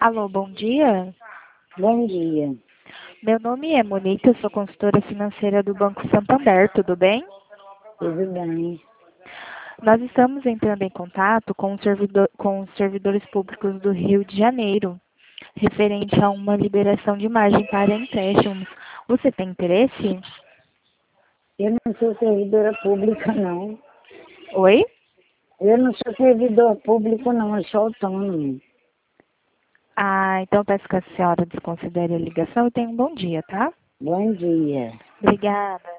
Alô, bom dia. Bom dia. Meu nome é Monique, eu sou consultora financeira do Banco Santander, tudo bem? Tudo bem? Nós estamos entrando em contato com os servidores públicos do Rio de Janeiro, referente a uma liberação de margem para empréstimos. Você tem interesse? Eu não sou servidora pública, não. Oi? Eu não sou servidor público, não. Eu sou autônomo. Então peço que a senhora desconsidere a ligação e tenha um bom dia, tá? Bom dia. Obrigada.